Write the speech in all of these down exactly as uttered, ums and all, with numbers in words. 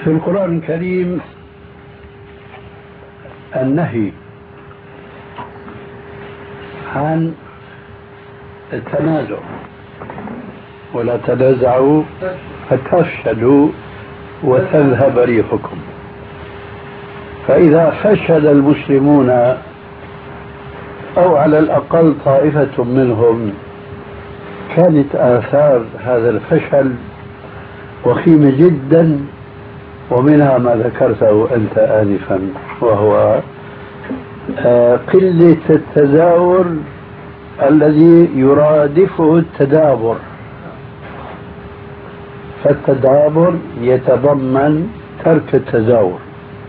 في القرآن الكريم النهي عن التنازع، ولا تنازعوا فتفشلوا وتذهب ريحكم. فإذا فشل المسلمون أو على الأقل طائفة منهم كانت آثار هذا الفشل وخيمة جدا، ومنها ما ذكرته أنت آنفا، وهو قلة التزاور الذي يرادفه التدابر. فالتدابر يتضمن ترك التزاور،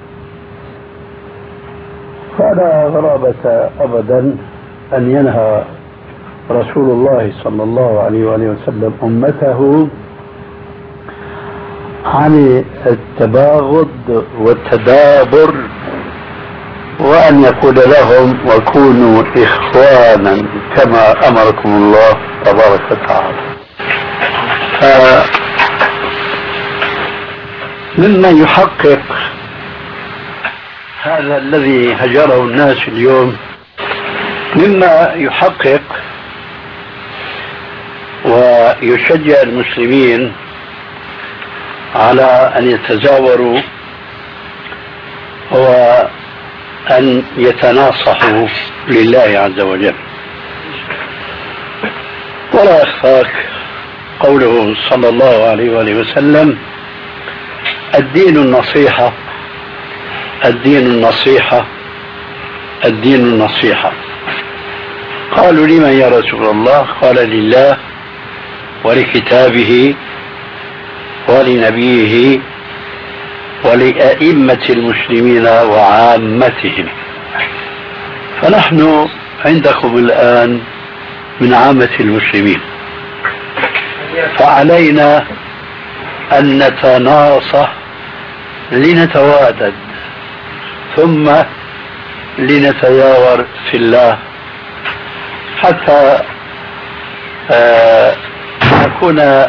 فلا غرابة أبدا أن ينهى رسول الله صلى الله عليه وآله وسلم أمته عن التباغض والتدابر، وأن يقول لهم وكونوا إخوانا كما أمركم الله تبارك وتعالى. مما يحقق هذا الذي هجره الناس اليوم، مما يحقق ويشجع المسلمين على أن يتزاوروا هو أن يتناصحوا لله عز وجل. ولا يخفاك قوله صلى الله عليه وآله وسلم: الدين النصيحة، الدين النصيحة، الدين النصيحة. قالوا: لمن يا رسول الله؟ قال: لله ولكتابه ولنبيه ولأئمة المسلمين وعامتهم. فنحن عندكم الآن من عامة المسلمين، فعلينا أن نتناصح لنتوادد، ثم لنتزاور في الله، حتى آه نكون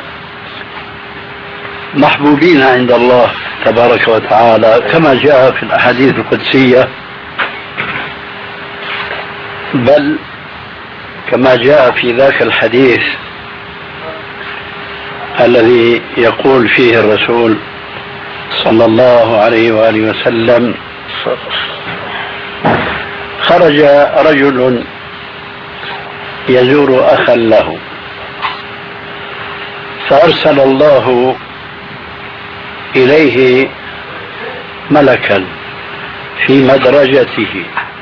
محبوبين عند الله تبارك وتعالى، كما جاء في الأحاديث القدسية، بل كما جاء في ذاك الحديث الذي يقول فيه الرسول صلى الله عليه وآله وسلم: خرج رجل يزور أخا له، فأرسل الله إليه ملكا في مدرجته،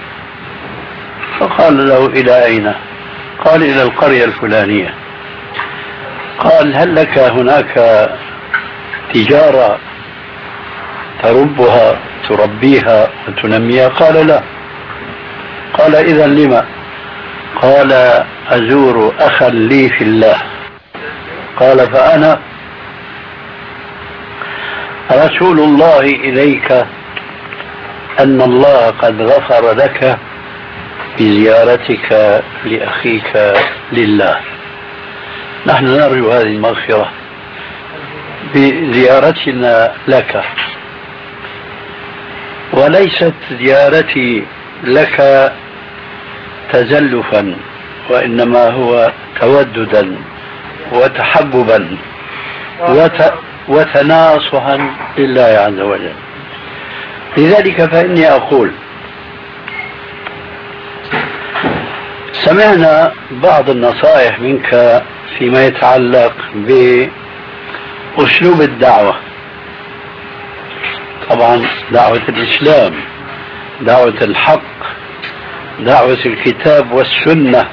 فقال له: إلى أين؟ قال: إلى القرية الفلانية. قال: هل لك هناك تجارة تربها تربيها وتنميها؟ قال: لا. قال: إذا لما؟ قال: أزور أخا لي في الله. قال: فأنا رسول الله إليك أن الله قد غفر لك بزيارتك لأخيك لله. نحن نرجو هذه المغفرة بزيارتنا لك، وليست زيارتي لك تزلفا، وإنما هو توددا وتحببا وت... وتناصحا لله عز وجل. لذلك فإني أقول: سمعنا بعض النصائح منك فيما يتعلق بأسلوب الدعوة، طبعا دعوة الإسلام، دعوة الحق، دعوة الكتاب والسنة،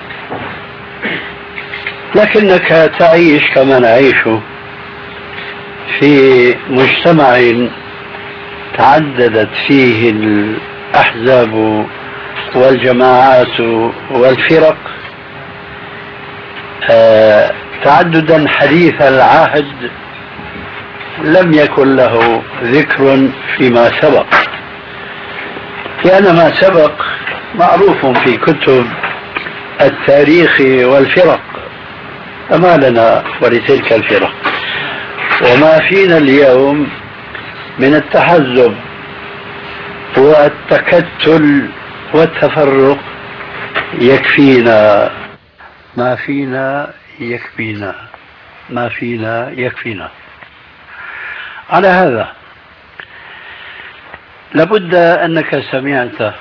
لكنك تعيش كما نعيش في مجتمع تعددت فيه الأحزاب والجماعات والفرق تعددا حديث العهد لم يكن له ذكر فيما سبق، لأن ما سبق معروف في كتب التاريخ والفرق، فما لنا ولتلك الفرق. وما فينا اليوم من التحزب والتكتل والتفرق يكفينا. ما فينا يكفينا، ما فينا يكفينا. على هذا لابد أنك سمعت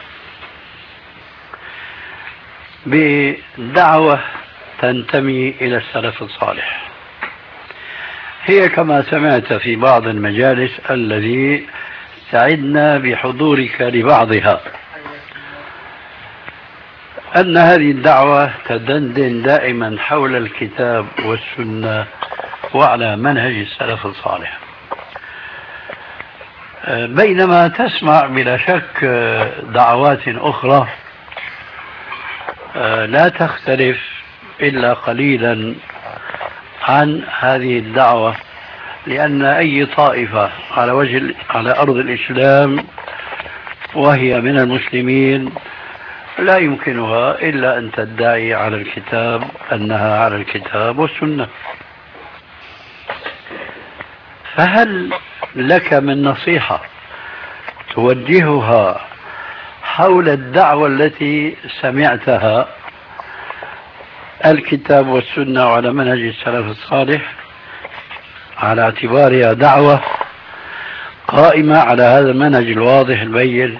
بدعوة تنتمي إلى السلف الصالح، هي كما سمعت في بعض المجالس الذي سعدنا بحضورك لبعضها، أن هذه الدعوة تدندن دائما حول الكتاب والسنة وعلى منهج السلف الصالح، بينما تسمع بلا شك دعوات أخرى لا تختلف إلا قليلا عن هذه الدعوة، لأن أي طائفة على وجه على أرض الإسلام وهي من المسلمين لا يمكنها إلا أن تدعي على الكتاب أنها على الكتاب والسنة. فهل لك من نصيحة توجهها حول الدعوة التي سمعتها الكتاب والسنة وعلى منهج السلف الصالح، على اعتبارها دعوة قائمة على هذا المنهج الواضح البين؟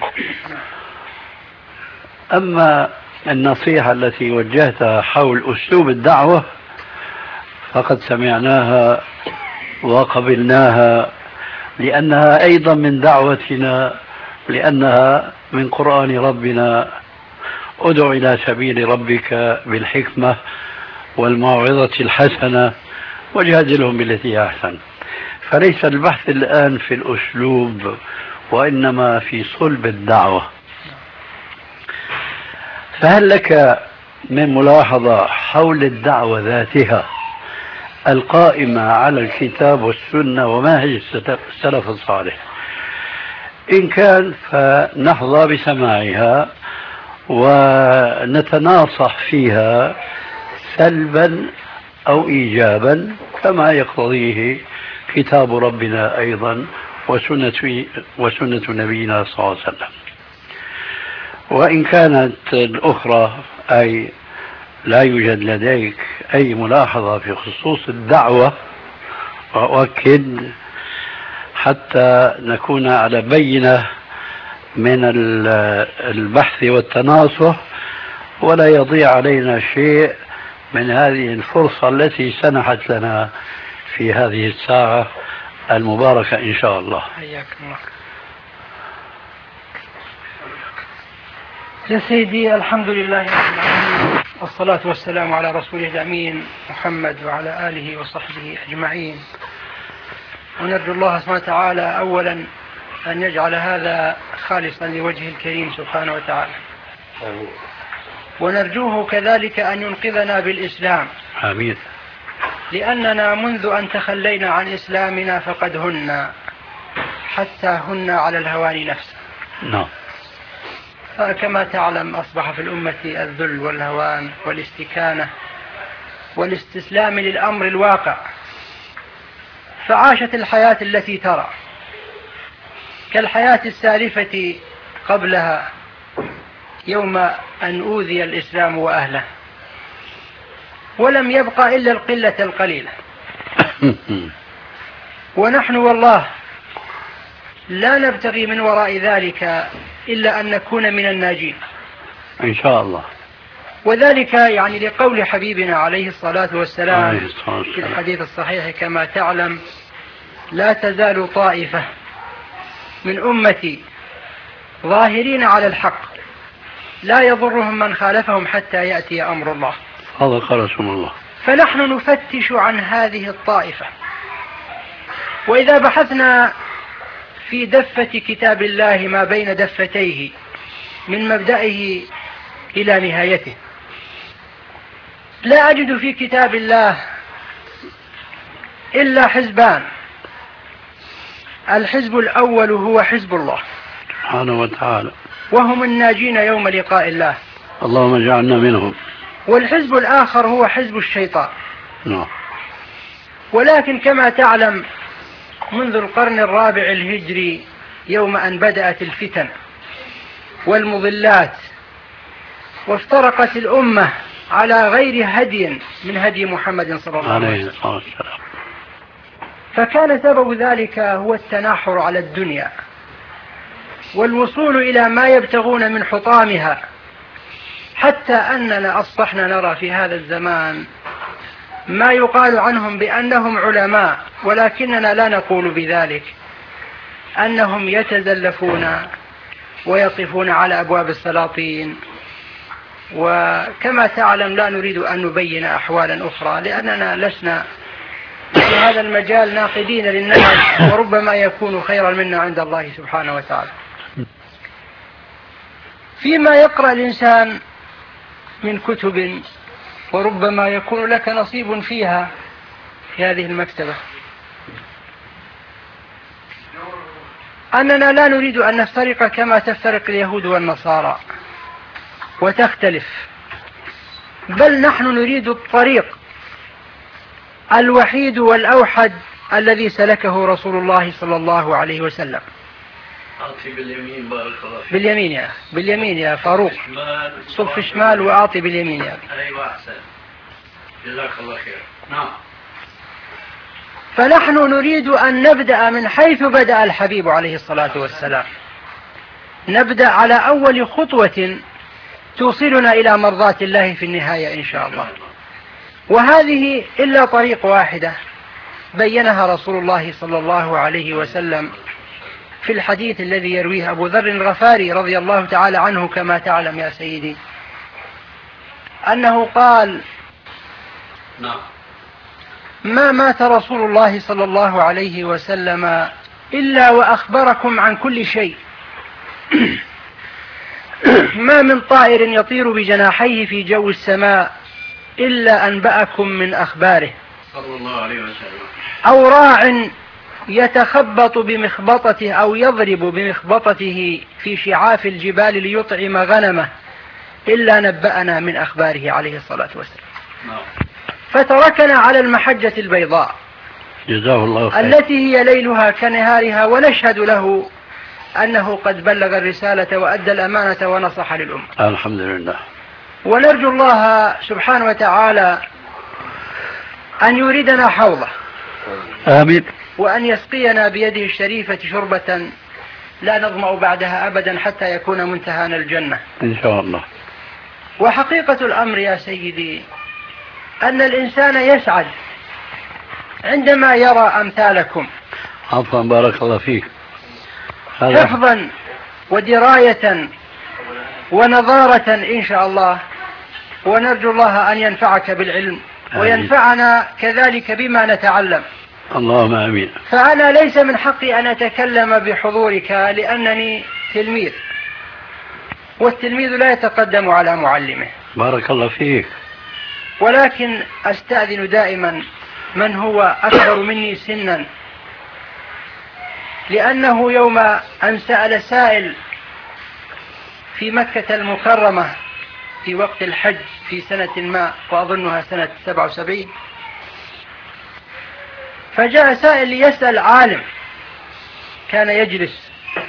أما النصيحة التي وجهتها حول أسلوب الدعوة فقد سمعناها وقبلناها، لأنها أيضا من دعوتنا، لأنها من قرآن ربنا: ادع إلى سبيل ربك بالحكمة والموعظة الحسنة وجادلهم بالتي هي أحسن. فليس البحث الآن في الأسلوب وإنما في صلب الدعوة. فهل لك من ملاحظة حول الدعوة ذاتها القائمة على الكتاب والسنة ومنهج السلف الصالح؟ إن كان فنحظى بسماعها ونتناصح فيها سلبا أو إيجابا كما يقتضيه كتاب ربنا أيضا وسنة, وسنة نبينا صلى الله عليه وسلم. وإن كانت الأخرى أي لا يوجد لديك أي ملاحظة في خصوص الدعوة، وأؤكد حتى نكون على بينة من البحث والتناصح ولا يضيع علينا شيء من هذه الفرصة التي سنحت لنا في هذه الساعة المباركة إن شاء الله. حياكم الله. يا سيدي، الحمد لله رب العالمين، والصلاة والسلام على رسوله الأمين محمد وعلى آله وصحبه أجمعين. ونرجو الله سبحانه وتعالى أولا أن يجعل هذا خالصا لوجهه الكريم سبحانه وتعالى، ونرجوه كذلك أن ينقذنا بالإسلام. آمين. لأننا منذ أن تخلينا عن إسلامنا فقد هنا حتى هنا على الهوان نفسه. نعم. فكما تعلم أصبح في الأمة الذل والهوان والاستكانة والاستسلام للأمر الواقع، فعاشت الحياة التي ترى كالحياة السالفة قبلها يوم أن أوذي الإسلام وأهله، ولم يبقى إلا القلة القليلة. ونحن والله لا نبتغي من وراء ذلك إلا أن نكون من الناجين إن شاء الله. وذلك يعني لقول حبيبنا عليه الصلاة والسلام في الحديث الصحيح كما تعلم: لا تزال طائفة من أمتي ظاهرين على الحق لا يضرهم من خالفهم حتى يأتي أمر الله. صدق رسول الله. فنحن نفتش عن هذه الطائفة، وإذا بحثنا في دفة كتاب الله ما بين دفتيه من مبدئه إلى نهايته لا أجد في كتاب الله إلا حزبان. الحزب الأول هو حزب الله سبحانه وتعالى، وهم الناجين يوم لقاء الله، اللهم اجعلنا منهم. والحزب الآخر هو حزب الشيطان. نعم. ولكن كما تعلم منذ القرن الرابع الهجري يوم أن بدأت الفتن والمضلات وافترقت الأمة على غير هدي من هدي محمد صلى الله عليه وسلم، فكان سبب ذلك هو التناحر على الدنيا والوصول إلى ما يبتغون من حطامها، حتى أننا أصبحنا نرى في هذا الزمان ما يقال عنهم بأنهم علماء ولكننا لا نقول بذلك، أنهم يتزلفون ويقفون على أبواب السلاطين. وكما تعلم لا نريد أن نبين أحوالا أخرى لأننا لسنا في هذا المجال ناقدين للناس، وربما يكون خيرا منا عند الله سبحانه وتعالى. فيما يقرأ الإنسان من كتب وربما يكون لك نصيب فيها في هذه المكتبة، أننا لا نريد أن نفترق كما تفترق اليهود والنصارى وتختلف، بل نحن نريد الطريق الوحيد والأوحد الذي سلكه رسول الله صلى الله عليه وسلم. أعطي باليمين بارك الله فيك. باليمين يا باليمين يا فاروق، صف شمال وأعطي باليمين يا أيوة أحسن، جزاك الله خير. نعم. فنحن نريد أن نبدأ من حيث بدأ الحبيب عليه الصلاة والسلام، نبدأ على أول خطوة توصلنا إلى مرضاة الله في النهاية إن شاء الله. وهذه إلا طريق واحدة بينها رسول الله صلى الله عليه وسلم في الحديث الذي يرويه أبو ذر الغفاري رضي الله تعالى عنه كما تعلم يا سيدي، أنه قال: نعم. ما مات رسول الله صلى الله عليه وسلم إلا وأخبركم عن كل شيء، ما من طائر يطير بجناحيه في جو السماء إلا أنبأكم من أخباره، صلى الله عليه وسلم. أو راع يتخبط بمخبطته أو يضرب بمخبطته في شعاف الجبال ليطعم غنمه إلا نبأنا من أخباره عليه الصلاة والسلام. فتركنا على المحجة البيضاء جزاه الله خير، التي هي ليلها كنهارها، ونشهد له أنه قد بلغ الرسالة وأدى الأمانة ونصح للأمة. الحمد لله. ونرجو الله سبحانه وتعالى أن يريدنا حوضه، آمين، وأن يسقينا بيده الشريفة شربة لا نظمأ بعدها أبدا حتى يكون منتهانا الجنة إن شاء الله. وحقيقة الأمر يا سيدي أن الإنسان يسعد عندما يرى أمثالكم عفوا بارك الله فيك حفظا ودراية ونظارة إن شاء الله، ونرجو الله أن ينفعك بالعلم وينفعنا كذلك بما نتعلم. اللهم آمين. فأنا ليس من حقي أن أتكلم بحضورك لأنني تلميذ، والتلميذ لا يتقدم على معلمه. بارك الله فيك. ولكن أستأذن دائما من هو أكبر مني سنا، لأنه يوم أن سأل سائل في مكة المكرمة في وقت الحج في سنة ما وأظنها سنة سبعة وسبعين، فجاء سائل ليسأل عالم كان يجلس،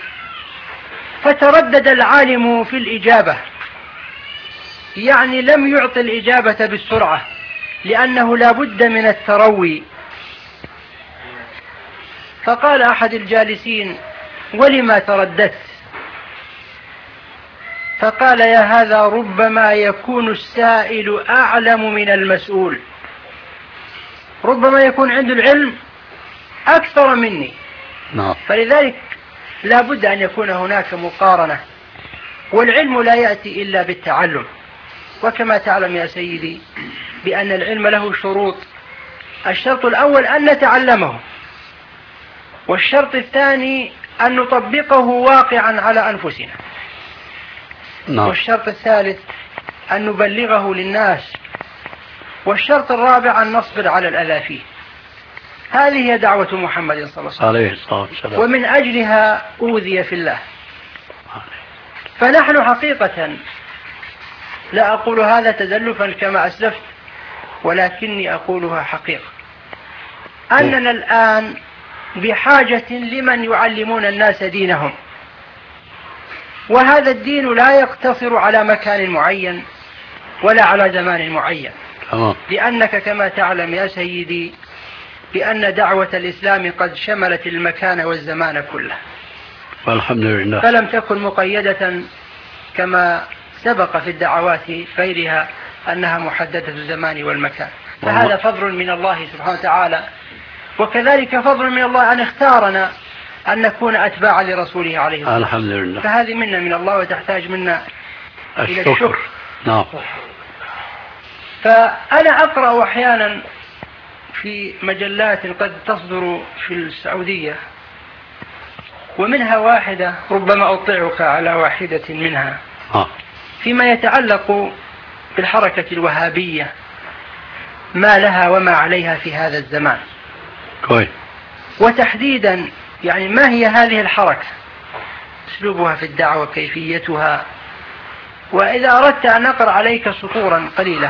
فتردد العالم في الإجابة، يعني لم يعطي الإجابة بالسرعة لأنه لا بد من التروي. فقال أحد الجالسين: ولما ترددت؟ فقال: يا هذا ربما يكون السائل أعلم من المسؤول، ربما يكون عنده العلم أكثر مني. نعم. فلذلك لا بد أن يكون هناك مقارنة، والعلم لا يأتي إلا بالتعلم. وكما تعلم يا سيدي بأن العلم له شروط، الشرط الأول أن نتعلمه، والشرط الثاني أن نطبقه واقعا على أنفسنا، نعم. والشرط الثالث أن نبلغه للناس، والشرط الرابع أن نصبر على الأذى فيه. هذه هي دعوة محمد صلى الله عليه وسلم، ومن أجلها أوذي في الله. فنحن حقيقة لا أقول هذا تزلفا كما أسلفت، ولكني أقولها حقيقة، أننا الآن بحاجة لمن يعلمون الناس دينهم، وهذا الدين لا يقتصر على مكان معين ولا على زمان معين، لأنك كما تعلم يا سيدي بأن دعوة الإسلام قد شملت المكان والزمان كله، والحمد لله، فلم تكن مقيدة كما سبق في الدعوات غيرها أنها محددة الزمان والمكان. فهذا فضل من الله سبحانه وتعالى، وكذلك فضل من الله أن اختارنا أن نكون أتباعا لرسوله عليه الصلاة والسلام. الحمد لله. فهذه منا من الله وتحتاج منا الشكر. إلى الشكر. نعم. فأنا أقرأ أحيانا في مجلات قد تصدر في السعودية، ومنها واحدة ربما أطلعك على واحدة منها آه. فيما يتعلق بالحركة الوهابية، ما لها وما عليها في هذا الزمان. كويس. وتحديدا يعني ما هي هذه الحركة، أسلوبها في الدعوة، كيفيتها. وإذا أردت أن أقرأ عليك سطورا قليلة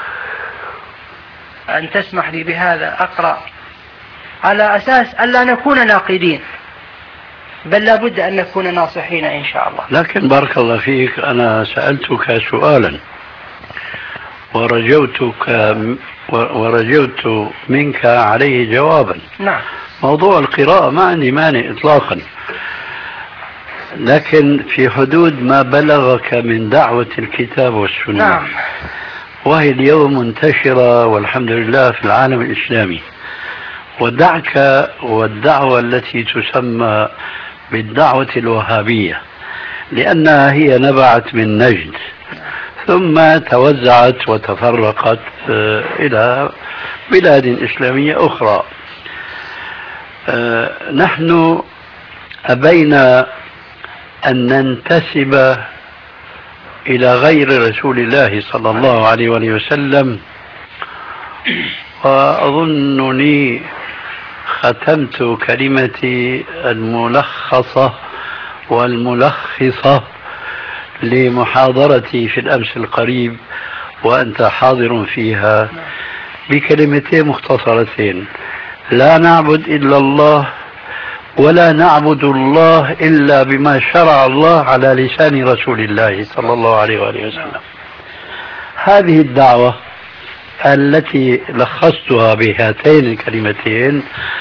أن تسمح لي بهذا، أقرأ على أساس ألا نكون ناقدين، بل لابد أن نكون ناصحين إن شاء الله. لكن بارك الله فيك، أنا سألتك سؤالا ورجوتك ورجوت منك عليه جوابا. نعم. موضوع القراءة ما عندي مانع إطلاقا، لكن في حدود ما بلغك من دعوة الكتاب والسنة. نعم. وهي اليوم منتشرة والحمد لله في العالم الإسلامي. ودعك والدعوة التي تسمى بالدعوة الوهابية، لأنها هي نبعت من نجد ثم توزعت وتفرقت إلى بلاد إسلامية أخرى. نحن أبينا أن ننتسب إلى غير رسول الله صلى الله عليه وسلم، وأظنني ختمت كلمتي الملخصة والملخصة لمحاضرتي في الأمس القريب وأنت حاضر فيها بكلمتين مختصرتين: لا نعبد إلا الله، ولا نعبد الله إلا بما شرع الله على لسان رسول الله صلى الله عليه وآله وسلم. هذه الدعوة التي لخصتها بهاتين الكلمتين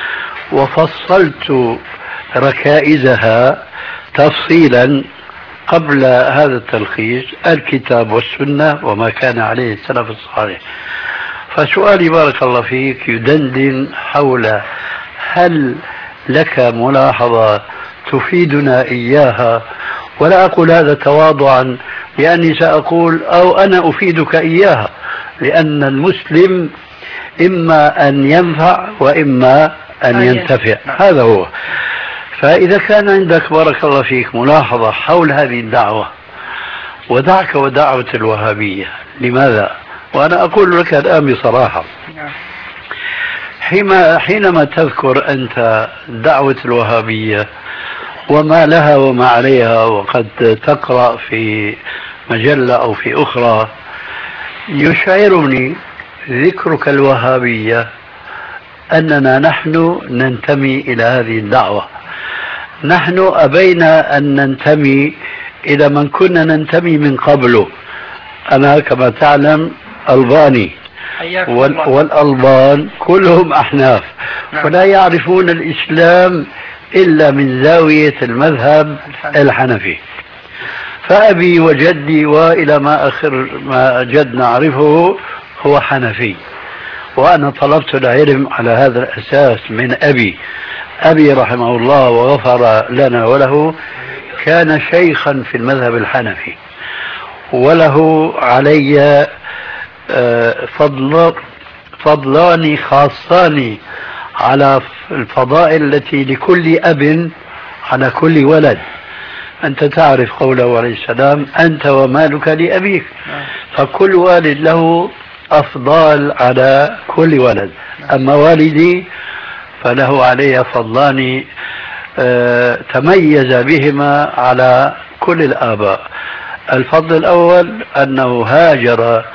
وفصلت ركائزها تفصيلا قبل هذا التلخيص: الكتاب والسنة وما كان عليه السلف الصالح. فسؤالي بارك الله فيك يدندن حول هل لك ملاحظة تفيدنا إياها، ولا أقول هذا تواضعا لأني سأقول أو أنا أفيدك إياها، لأن المسلم إما أن ينفع وإما أن ينتفع، هذا هو. فإذا كان عندك بارك الله فيك ملاحظة حول هذه الدعوة، ودعك ودعوة الوهابية، لماذا؟ وأنا أقول لك الآن بصراحة، حينما تذكر أنت دعوة الوهابية وما لها وما عليها، وقد تقرأ في مجلة أو في أخرى، يشعرني ذكرك الوهابية أننا نحن ننتمي إلى هذه الدعوة. نحن أبينا أن ننتمي إلى من كنا ننتمي من قبله. أنا كما تعلم ألباني، والألبان كلهم أحناف، ولا يعرفون الإسلام إلا من زاوية المذهب الحنفي. فأبي وجدي وإلى ما آخر ما جد نعرفه هو حنفي، وأنا طلبت العلم على هذا الأساس من أبي. أبي رحمه الله وغفر لنا وله كان شيخا في المذهب الحنفي، وله علي فضل فضلان خاصان على الفضائل التي لكل أب على كل ولد. أنت تعرف قوله عليه السلام: أنت ومالك لأبيك. فكل والد له أفضال على كل ولد، أما والدي فله علي فضلان تميز بهما على كل الآباء. الفضل الأول أنه هاجر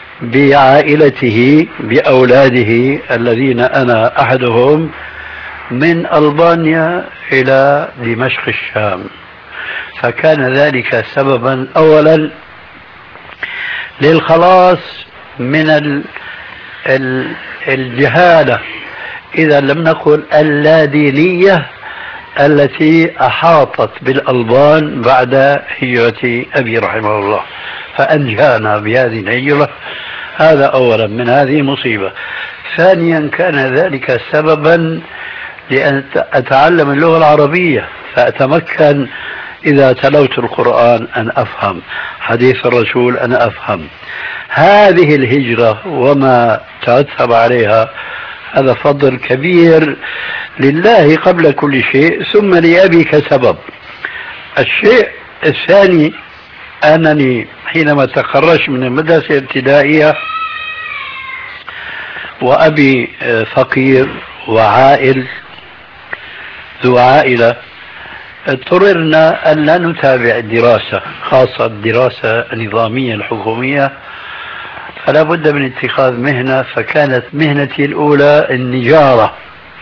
بعائلته بأولاده الذين أنا أحدهم من ألبانيا إلى دمشق الشام، فكان ذلك سببا أولا للخلاص من ال ال الجهالة، إذا لم نقل اللادينية، التي أحاطت بالألبان بعد هجرة أبي رحمه الله، فأنجانا بهذه الهجرة. هذا أولا من هذه المصيبة. ثانيا كان ذلك سببا لأن أتعلم اللغة العربية، فأتمكن إذا تلوت القرآن أن أفهم، حديث الرسول أن أفهم. هذه الهجرة وما ترتب عليها هذا فضل كبير لله قبل كل شيء، ثم لأبي كسبب. الشيء الثاني أنني حينما تخرجت من المدرسة الابتدائية وأبي فقير وعائل ذو عائلة، اضطررنا أن لا نتابع الدراسة، خاصة الدراسة النظامية الحكومية، فلا بد من اتخاذ مهنة. فكانت مهنتي الأولى النجارة،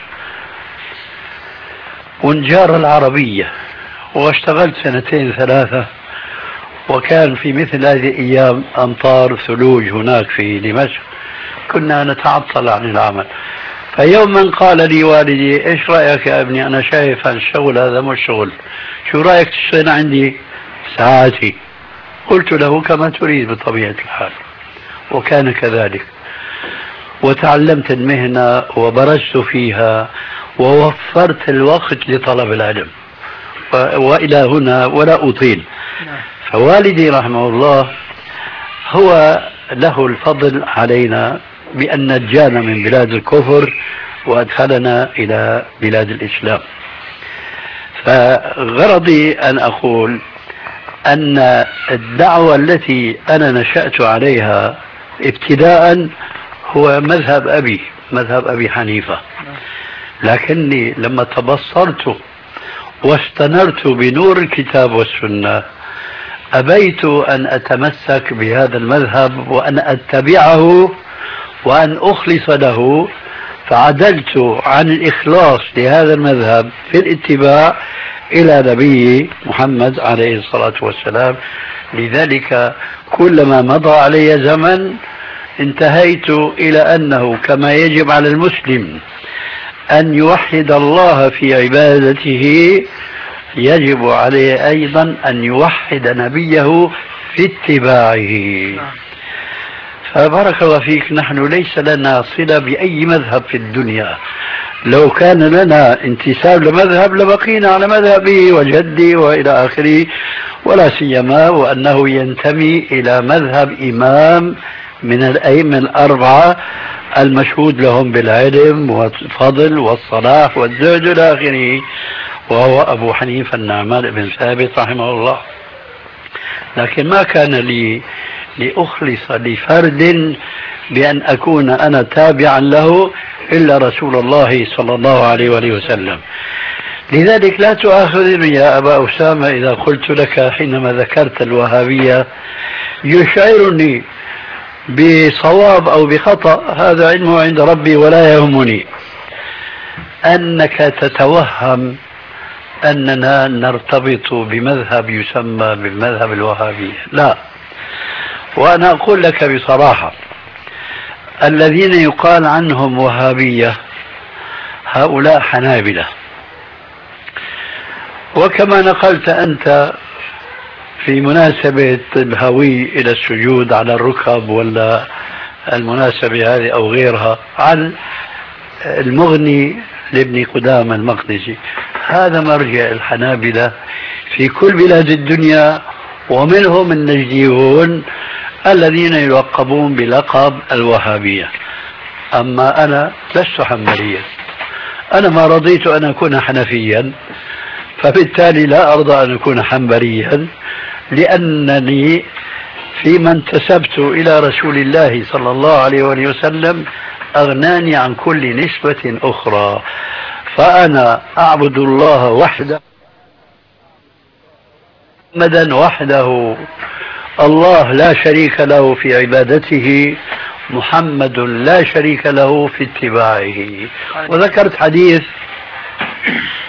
والنجارة العربية، واشتغلت سنتين ثلاثة. وكان في مثل هذه الأيام أمطار ثلوج هناك في دمشق، كنا نتعطل عن العمل. فيوما قال لي والدي: ايش رأيك يا ابني، انا شايف الشغل هذا مش شغل، شو رأيك تشتغل عندي ساعاتي؟ قلت له: كما تريد بطبيعة الحال. وكان كذلك، وتعلمت المهنة وبرزت فيها ووفرت الوقت لطلب العلم. وإلى هنا ولا أطيل. فوالدي رحمه الله هو له الفضل علينا بأن نجانا من بلاد الكفر وأدخلنا إلى بلاد الإسلام. فغرضي أن أقول أن الدعوة التي أنا نشأت عليها ابتداء هو مذهب أبي، مذهب أبي حنيفة، لكني لما تبصرت واستنرت بنور الكتاب والسنة أبيت أن أتمسك بهذا المذهب وأن أتبعه وأن أخلص له، فعدلت عن الإخلاص لهذا المذهب في الاتباع إلى نبي محمد عليه الصلاة والسلام. لذلك كلما مضى علي زمن انتهيت إلى أنه كما يجب على المسلم أن يوحد الله في عبادته، يجب عليه أيضا أن يوحد نبيه في اتباعه. فبارك الله فيك، نحن ليس لنا صلة بأي مذهب في الدنيا. لو كان لنا انتساب لمذهب لبقينا على مذهبي وجدي وإلى آخره، ولا سيما وأنه ينتمي إلى مذهب إمام من الأئمة الأربعة المشهود لهم بالعلم والفضل والصلاح والزهد إلى آخره، وهو أبو حنيفة النعمان بن ثابت رحمه الله. لكن ما كان لي لأخلص لفرد بأن أكون أنا تابعا له إلا رسول الله صلى الله عليه وآله وسلم. لذلك لا تؤاخذني يا أبا أسامة إذا قلت لك حينما ذكرت الوهابية يشعرني بصواب أو بخطأ، هذا علمه عند ربي ولا يهمني، أنك تتوهم أننا نرتبط بمذهب يسمى بالمذهب الوهابي. لا، وأنا أقول لك بصراحة الذين يقال عنهم وهابية هؤلاء حنابلة. وكما نقلت أنت في مناسبة الهوي إلى السجود على الركب ولا المناسبة هذه أو غيرها عن المغني لابن قدامة المقدسي، هذا مرجع الحنابلة في كل بلاد الدنيا، ومنهم النجديون الذين يلقبون بلقب الوهابية. أما أنا لست حنبليا، أنا ما رضيت أن أكون حنفيا، فبالتالي لا أرضى أن أكون حنبليا، لأنني فيما انتسبت إلى رسول الله صلى الله عليه وسلم أغناني عن كل نسبة أخرى. فأنا أعبد الله وحده، محمدا وحده، الله لا شريك له في عبادته، محمد لا شريك له في اتباعه. وذكرت حديث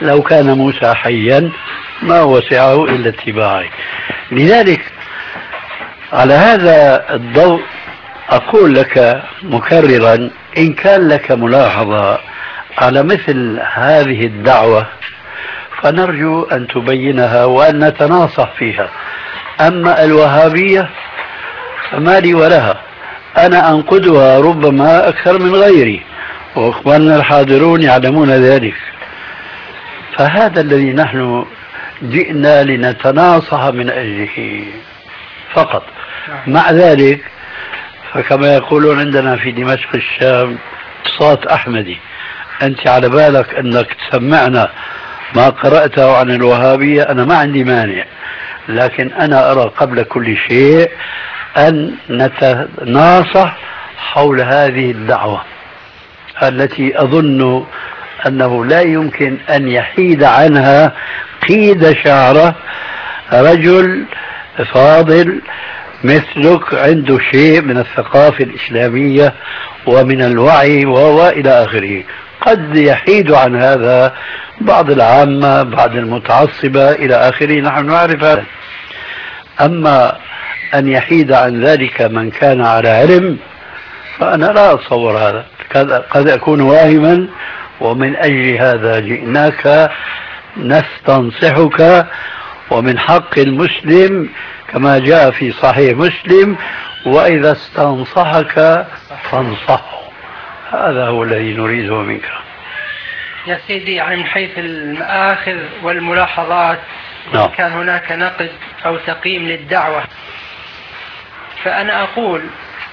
لو كان موسى حيا ما وسعه إلا اتباعي. لذلك على هذا الضوء أقول لك مكررا، إن كان لك ملاحظة على مثل هذه الدعوة فنرجو أن تبينها وأن نتناصح فيها. أما الوهابية فما لي ولها، أنا أنقدها ربما أكثر من غيري، وإخواننا الحاضرون يعلمون ذلك. فهذا الذي نحن جئنا لنتناصح من أجله فقط. مع ذلك فكما يقولون عندنا في دمشق الشام صوت أحمدي، أنت على بالك أنك تسمعنا ما قرأته عن الوهابية، أنا ما عندي مانع، لكن أنا أرى قبل كل شيء أن نتناصح حول هذه الدعوة التي أظن أنه لا يمكن أن يحيد عنها قيد شعره رجل فاضل مثلك عنده شيء من الثقافة الإسلامية ومن الوعي وإلى آخره. قد يحيد عن هذا بعض العامة، بعض المتعصبة إلى آخره، نحن نعرف هذا. أما أن يحيد عن ذلك من كان على علم فأنا لا أتصور هذا، قد أكون واهما، ومن أجل هذا جئناك نستنصحك، ومن حق المسلم كما جاء في صحيح مسلم وإذا استنصحك فانصحه. هذا هو الذي نريده منك يا سيدي. يعني من حيث المآخذ والملاحظات نعم. كان هناك نقد أو تقييم للدعوة، فأنا أقول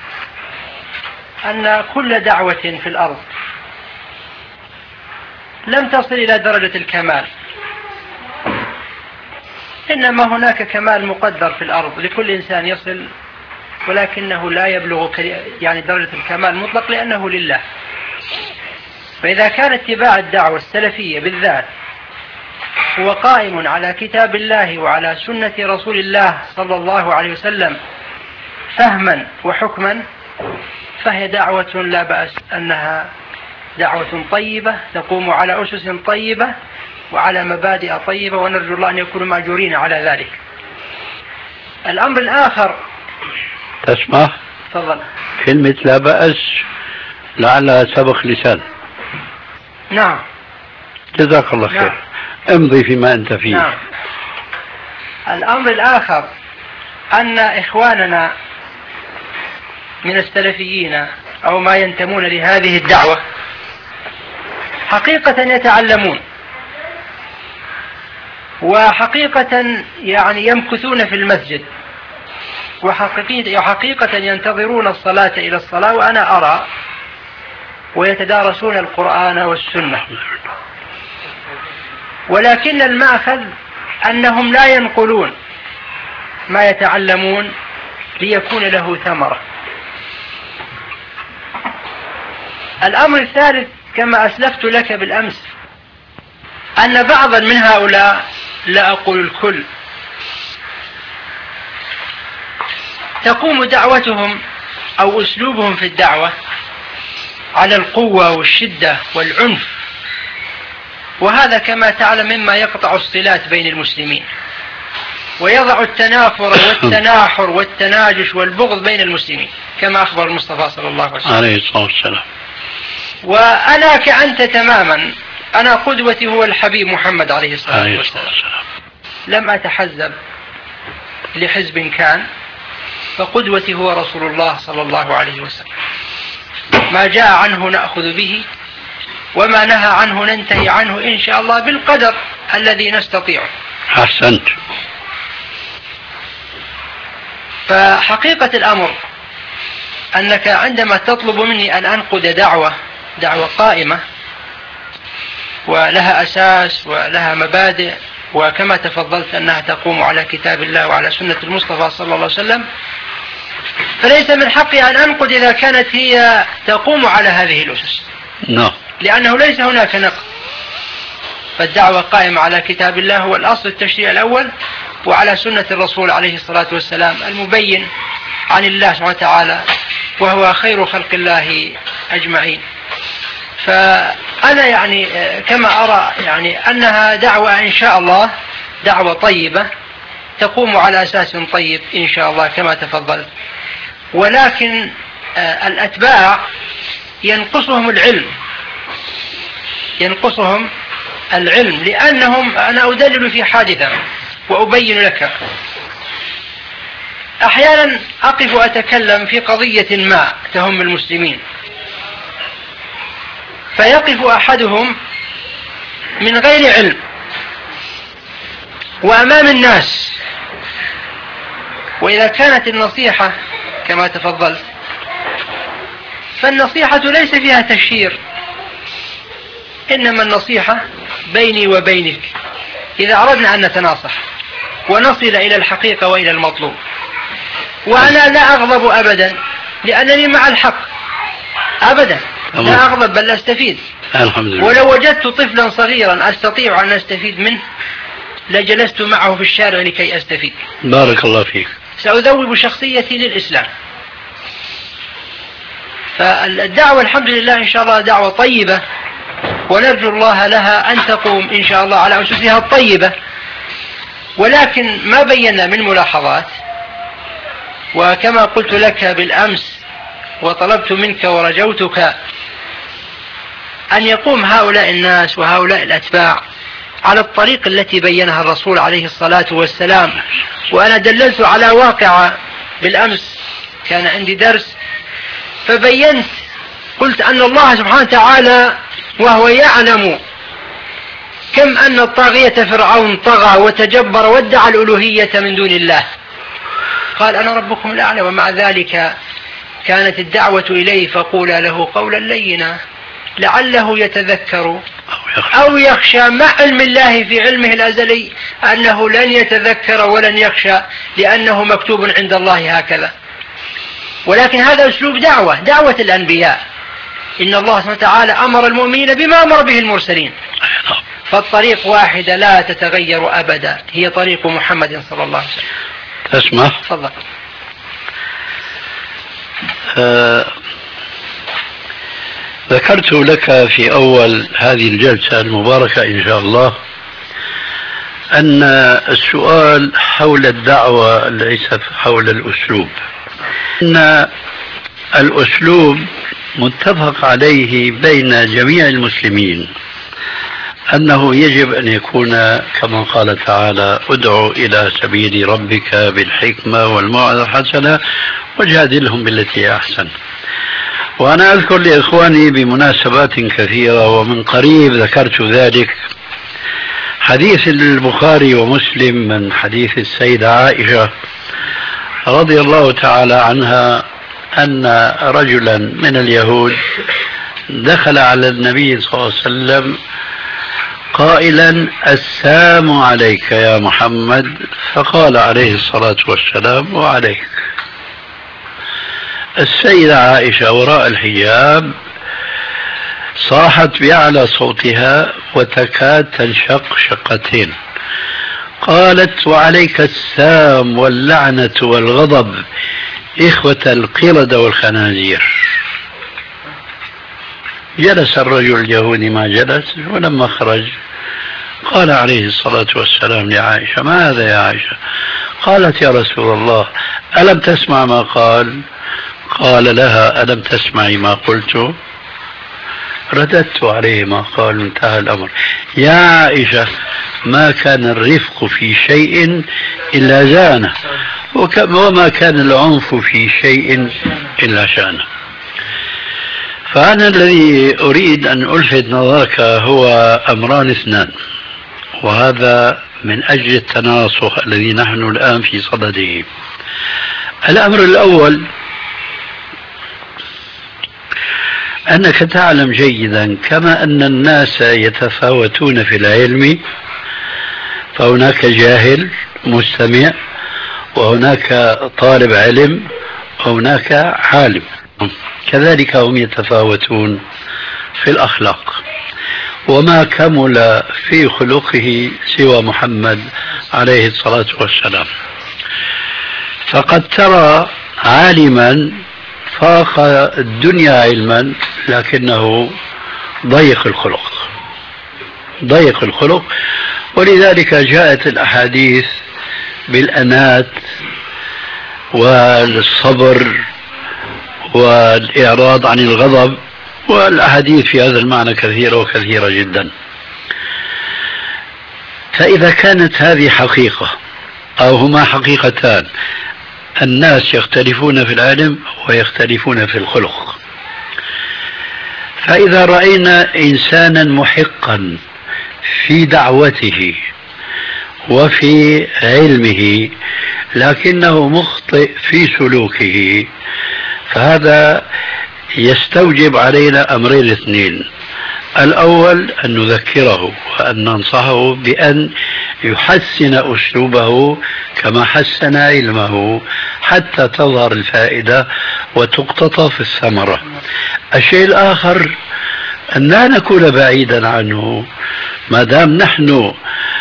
أن كل دعوة في الأرض لم تصل إلى درجة الكمال، إنما هناك كمال مقدر في الأرض لكل إنسان يصل، ولكنه لا يبلغ يعني درجة الكمال المطلق لأنه لله. فإذا كان اتباع الدعوة السلفية بالذات هو قائم على كتاب الله وعلى سنة رسول الله صلى الله عليه وسلم فهما وحكما، فهي دعوة لا بأس أنها دعوة طيبة تقوم على أسس طيبة وعلى مبادئ طيبة، ونرجو الله أن يكونوا مأجورين على ذلك. الأمر الآخر، تسمح تفضل. كلمة لا بأس لعلها سبق لسان. نعم جزاك الله خير. نعم. امضي فيما أنت فيه. نعم. الأمر الآخر أن إخواننا من السلفيين أو ما ينتمون لهذه الدعوة حقيقة يتعلمون، وحقيقة يعني يمكثون في المسجد، وحقيقة ينتظرون الصلاة إلى الصلاة وأنا أرى، ويتدارسون القرآن والسنة، ولكن المأخذ أنهم لا ينقلون ما يتعلمون ليكون له ثمرة. الأمر الثالث كما أسلفت لك بالأمس أن بعضا من هؤلاء، لا أقول الكل، تقوم دعوتهم أو أسلوبهم في الدعوة على القوة والشدة والعنف، وهذا كما تعلم مما يقطع الصلات بين المسلمين ويضع التنافر والتناحر والتناجش والبغض بين المسلمين كما أخبر المصطفى صلى الله عليه وسلم عليه الصلاة والسلام. وأنا كأنت تماما، أنا قدوتي هو الحبيب محمد عليه الصلاة والسلام، لم أتحزب لحزب كان، فقدوتي هو رسول الله صلى الله عليه وسلم. ما جاء عنه نأخذ به، وما نهى عنه ننتهي عنه إن شاء الله بالقدر الذي نستطيعه. أحسنت. فحقيقة الأمر أنك عندما تطلب مني أن أنقد دعوة دعوة قائمة ولها أساس ولها مبادئ، وكما تفضلت أنها تقوم على كتاب الله وعلى سنة المصطفى صلى الله عليه وسلم، فليس من حقي أن أنقد إذا كانت هي تقوم على هذه الأسس. نعم. لأنه ليس هناك نقد، فالدعوة قائمة على كتاب الله هو الأصل التشريع الأول، وعلى سنة الرسول عليه الصلاة والسلام المبين عن الله سبحانه وتعالى وهو خير خلق الله أجمعين. ف أنا يعني كما أرى يعني أنها دعوة إن شاء الله دعوة طيبة تقوم على أساس طيب إن شاء الله كما تفضلت، ولكن الأتباع ينقصهم العلم ينقصهم العلم لأنهم، أنا أدلل في حادثة وأبين لك. أحيانا أقف أتكلم في قضية ما تهم المسلمين، فيقف أحدهم من غير علم وأمام الناس، وإذا كانت النصيحة كما تفضلت فالنصيحة ليس فيها تشهير، إنما النصيحة بيني وبينك إذا أردنا أن نتناصح ونصل إلى الحقيقة وإلى المطلوب. وأنا لا أغضب أبدا لأنني مع الحق أبدا، لا أغضب بل أستفيد. الحمد لله. ولو وجدت طفلا صغيرا أستطيع أن أستفيد منه لجلست معه في الشارع لكي أستفيد. بارك الله فيك. سأذوب شخصيتي للإسلام. فالدعوة الحمد لله إن شاء الله دعوة طيبة، ونرجو الله لها أن تقوم إن شاء الله على أسسها الطيبة. ولكن ما بينا من ملاحظات، وكما قلت لك بالأمس وطلبت منك ورجوتك أن يقوم هؤلاء الناس وهؤلاء الأتباع على الطريق التي بينها الرسول عليه الصلاة والسلام. وأنا دللت على واقع بالأمس، كان عندي درس فبينت قلت أن الله سبحانه وتعالى وهو يعلم كم أن الطاغية فرعون طغى وتجبر وادعى الألوهية من دون الله، قال أنا ربكم الأعلى، ومع ذلك كانت الدعوة إليه فقولا له قولا لينا لعله يتذكر أو يخشى، مع علم الله في علمه الأزلي أنه لن يتذكر ولن يخشى لأنه مكتوب عند الله هكذا. ولكن هذا أسلوب دعوة دعوة الأنبياء، إن الله سبحانه وتعالى أمر المؤمنين بما أمر به المرسلين، فالطريق واحدة لا تتغير أبدا، هي طريق محمد صلى الله عليه وسلم. تسمع؟ تفضل. آه ذكرت لك في أول هذه الجلسة المباركة إن شاء الله أن السؤال حول الدعوة ليس حول الأسلوب، أن الأسلوب متفق عليه بين جميع المسلمين أنه يجب أن يكون كما قال تعالى ادعو إلى سبيل ربك بالحكمة والموعظة الحسنة وجادلهم بالتي أحسن. وأنا أذكر لإخواني بمناسبات كثيرة ومن قريب ذكرت ذلك، حديث البخاري ومسلم من حديث السيدة عائشة رضي الله تعالى عنها أن رجلا من اليهود دخل على النبي صلى الله عليه وسلم قائلا السلام عليك يا محمد، فقال عليه الصلاة والسلام وعليك. السيدة عائشة وراء الحجاب صاحت بأعلى صوتها وتكاد تنشق شقتين، قالت وعليك السام واللعنة والغضب إخوة القردة والخنازير. جلس الرجل اليهودي ما جلس، ولما خرج قال عليه الصلاة والسلام لعائشة ما هذا يا عائشة؟ قالت يا رسول الله ألم تسمع ما قال؟ قال لها ألم تسمعي ما قلت؟ رددت عليه ما قال، انتهى الأمر. يا عائشة ما كان الرفق في شيء إلا زانه، وما كان العنف في شيء إلا شانه. فأنا الذي أريد أن ألفت نظرك هو أمران اثنان، وهذا من أجل التناصح الذي نحن الآن في صدده. الأمر الأول أنك تعلم جيدا كما أن الناس يتفاوتون في العلم، فهناك جاهل مستمع، وهناك طالب علم، وهناك عالم، كذلك هم يتفاوتون في الأخلاق. وما كمل في خلقه سوى محمد عليه الصلاة والسلام. فقد ترى عالما فاق الدنيا علما لكنه ضيق الخلق، ضيق الخلق. ولذلك جاءت الأحاديث بالأنات والصبر والإعراض عن الغضب، والأحاديث في هذا المعنى كثيرة وكثيرة جدا. فإذا كانت هذه حقيقة أو هما حقيقتان، الناس يختلفون في العلم ويختلفون في الخلق. فإذا رأينا إنسانا محقا في دعوته وفي علمه لكنه مخطئ في سلوكه، فهذا يستوجب علينا أمرين اثنين. الأول أن نذكره وأن ننصحه بأن يحسن أسلوبه كما حسن علمه حتى تظهر الفائدة وتقتطف الثمرة. الشيء الآخر أن لا نكون بعيدا عنه. ما دام نحن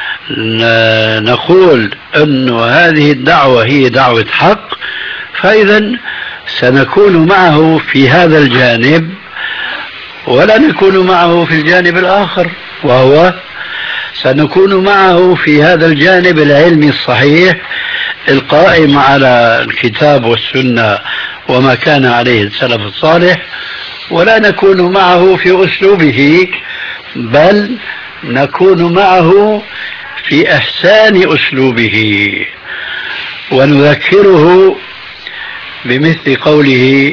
نقول أن هذه الدعوة هي دعوة حق، فإذا سنكون معه في هذا الجانب ولا نكون معه في الجانب الآخر، وهو سنكون معه في هذا الجانب العلمي الصحيح القائم على الكتاب والسنة وما كان عليه السلف الصالح، ولا نكون معه في أسلوبه، بل نكون معه في إحسان أسلوبه ونذكره بمثل قوله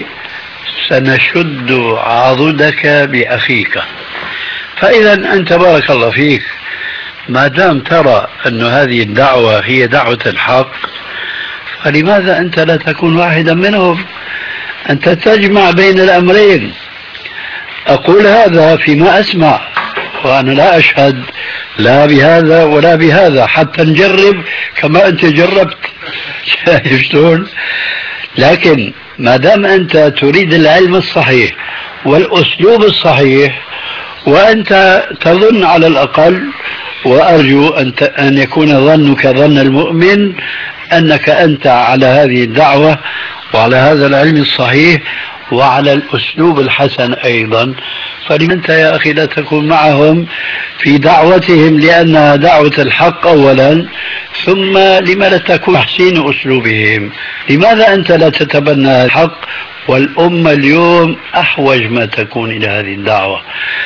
سنشد عضدك بأخيك. فإذا أنت بارك الله فيك ما دام ترى أن هذه الدعوة هي دعوة الحق، فلماذا أنت لا تكون واحدا منهم؟ أنت تجمع بين الأمرين. أقول هذا فيما أسمع وأنا لا أشهد لا بهذا ولا بهذا، حتى نجرب كما أنت جربت. شايف شلون؟ لكن ما دام أنت تريد العلم الصحيح والأسلوب الصحيح، وأنت تظن على الأقل، وأرجو أن يكون ظنك ظن المؤمن أنك أنت على هذه الدعوة وعلى هذا العلم الصحيح وعلى الأسلوب الحسن أيضا، فلمن أنت يا أخي لا تكون معهم في دعوتهم لأنها دعوة الحق أولا، ثم لما لا تكون تحسين أسلوبهم؟ لماذا أنت لا تتبنى الحق؟ والأمة اليوم أحوج ما تكون إلى هذه الدعوة.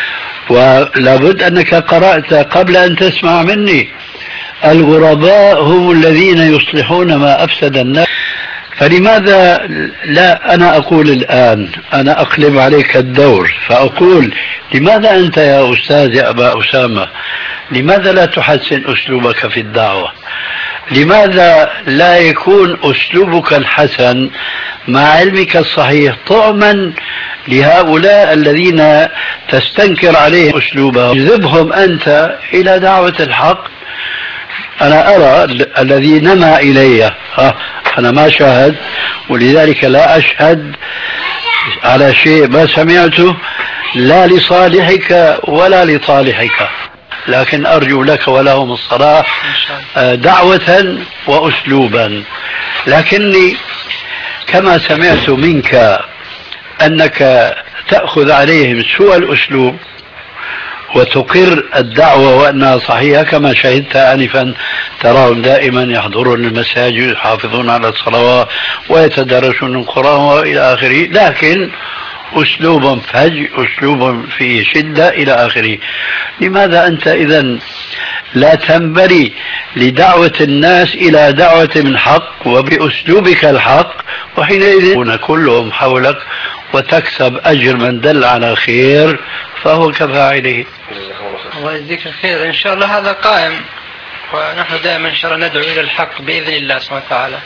ولابد أنك قرأت قبل أن تسمع مني الغرباء هم الذين يصلحون ما أفسد الناس. فلماذا لا أنا أقول الآن، أنا أقلب عليك الدور فأقول لماذا أنت يا أستاذ يا أبا أسامة لماذا لا تحسن أسلوبك في الدعوة؟ لماذا لا يكون أسلوبك الحسن مع علمك الصحيح طعما لهؤلاء الذين تستنكر عليهم أسلوبهم؟ جذبهم أنت إلى دعوة الحق. أنا أرى الذي نمى إلي، أنا ما شاهد ولذلك لا أشهد على شيء ما سمعته لا لصالحك ولا لطالحك، لكن أرجو لك ولهم الصلاح دعوة وأسلوبا. لكني كما سمعت منك أنك تأخذ عليهم سوء الأسلوب وتقر الدعوة وأنها صحيحة، كما شهدت آنفا تراهم دائما يحضرون المساجد يحافظون على الصلوات ويتدرسون القرآن وإلى آخره، لكن أسلوب فج، أسلوب فيه شدة إلى آخره. لماذا أنت إذن لا تنبري لدعوة الناس إلى دعوة من حق وبأسلوبك الحق، وحينئذ يكون كلهم حولك وتكسب أجر من دل على خير فهو كفاعله. الله يجزيك الخير. إن شاء الله هذا قائم، ونحن دائما إن شاء الله ندعو إلى الحق بإذن الله سبحانه وتعالى.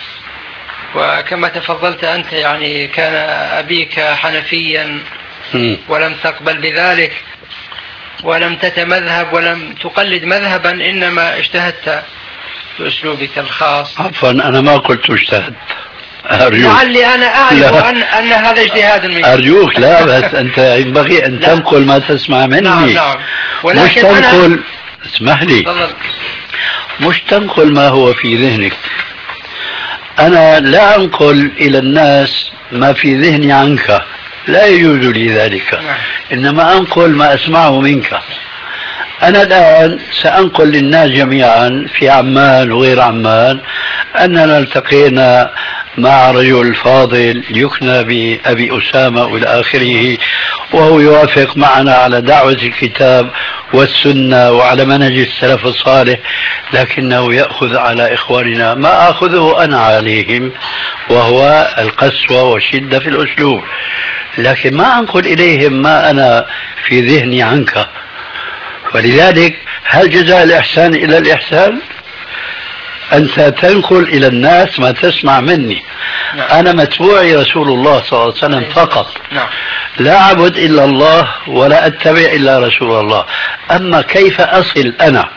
وكما تفضلت أنت يعني كان أبيك حنفيا ولم تقبل بذلك ولم تتمذهب ولم تقلد مذهبا، إنما اجتهدت بأسلوبك الخاص. عفوا أنا ما قلت اجتهدت، أرجوك. لعلي أنا أعرف أن, أن هذا اجتهاد منك. أرجوك لا، بس أنت ينبغي أن تنقل ما تسمع مني. نعم نعم. مش تنقل، اسمح لي، تفضل. مش تنقل ما هو في ذهنك. أنا لا أنقل إلى الناس ما في ذهني عنك، لا يجوز لي ذلك، إنما أنقل ما أسمعه منك. أنا الآن سأنقل للناس جميعا في عمان وغير عمان أننا التقينا مع رجل فاضل يكنى بأبي أسامة وإلى آخره، وهو يوافق معنا على دعوة الكتاب والسنة وعلى منهج السلف الصالح، لكنه يأخذ على إخواننا ما أخذه أنا عليهم، وهو القسوة والشدة في الأسلوب، لكن ما أنقل إليهم ما أنا في ذهني عنك. ولذلك هل جزاء الإحسان إلى الإحسان؟ أنت تنقل إلى الناس ما تسمع مني. نعم. أنا متبوعي رسول الله صلى الله عليه وسلم فقط. نعم. لا أعبد إلا الله ولا أتبع إلا رسول الله. أما كيف أصل أنا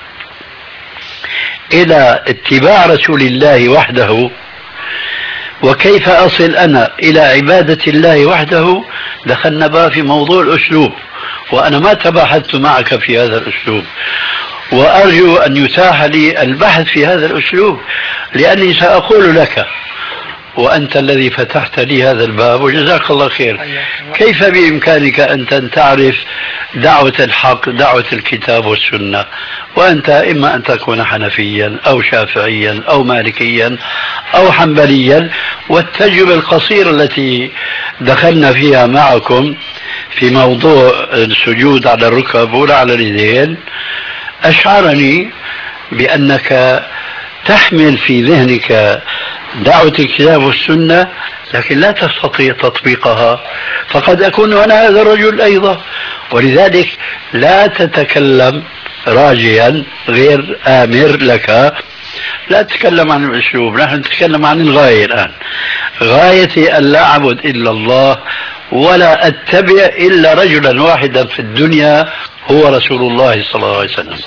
إلى اتباع رسول الله وحده، وكيف أصل أنا إلى عبادة الله وحده، دخلنا بقى في موضوع الأسلوب، وأنا ما تباحثت معك في هذا الأسلوب، وأرجو أن يتاح لي البحث في هذا الأسلوب، لأني سأقول لك وأنت الذي فتحت لي هذا الباب وجزاك الله خير، كيف بإمكانك أنت أن تعرف دعوة الحق، دعوة الكتاب والسنة، وأنت إما أن تكون حنفيا أو شافعيا أو مالكيا أو حنبليا. والتجربة القصيرة التي دخلنا فيها معكم في موضوع السجود على الركب ولا على اليدين أشعرني بأنك تحمل في ذهنك دعوة الكتاب والسنة، لكن لا تستطيع تطبيقها، فقد أكون أنا هذا الرجل أيضا. ولذلك لا تتكلم راجيا غير آمر لك، لا تتكلم عن الأسلوب، نحن نتكلم عن الغاية الآن. غايتي أن لا أعبد إلا الله ولا أتبع إلا رجلا واحدا في الدنيا هو رسول الله صلى الله عليه وسلم.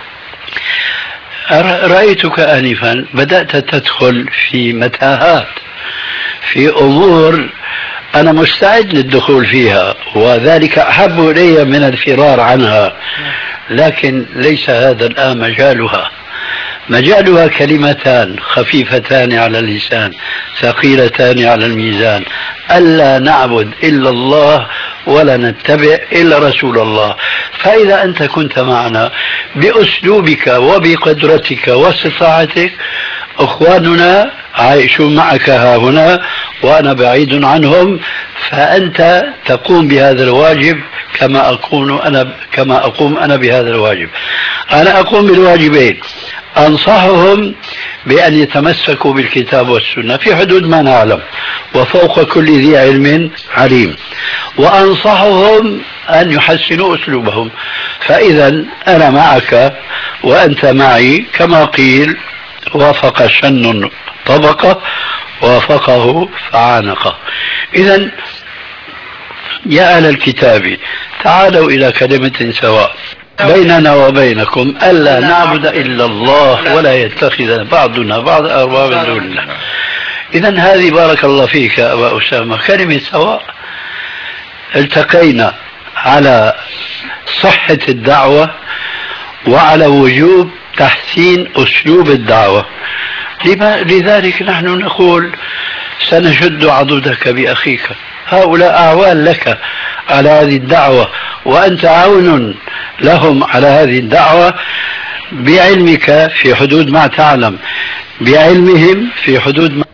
رأيتك آنفا بدأت تدخل في متاهات، في أمور أنا مستعد للدخول فيها، وذلك أحب إلي من الفرار عنها، لكن ليس هذا الآن مجالها. مجالها كلمتان خفيفتان على اللسان ثقيلتان على الميزان: ألا نعبد إلا الله ولا نتبع إلا رسول الله. فإذا أنت كنت معنا بأسلوبك وبقدرتك واستطاعتك، أخواننا عايشون معك ها هنا وأنا بعيد عنهم، فأنت تقوم بهذا الواجب كما أقوم أنا كما أقوم أنا بهذا الواجب. أنا أقوم بالواجبين: أنصحهم بأن يتمسكوا بالكتاب والسنة في حدود ما نعلم، وفوق كل ذي علم عليم، وأنصحهم أن يحسنوا أسلوبهم. فإذا أنا معك وأنت معي، كما قيل: وافق شن طبقه وافقه فعانقه. إذا يا أهل الكتاب تعالوا إلى كلمة سواء بيننا وبينكم ألا نعبد إلا الله ولا يتخذ بعضنا بعض أربابا دون الله. إذا هذه بارك الله فيك أبا أسامة كلمة سواء. التقينا على صحة الدعوة وعلى وجوب تحسين أسلوب الدعوة. لذلك نحن نقول: سنشد عضدك بأخيك. هؤلاء أعوان لك على هذه الدعوة، وأنت عون لهم على هذه الدعوة بعلمك في حدود ما تعلم، بعلمهم في حدود ما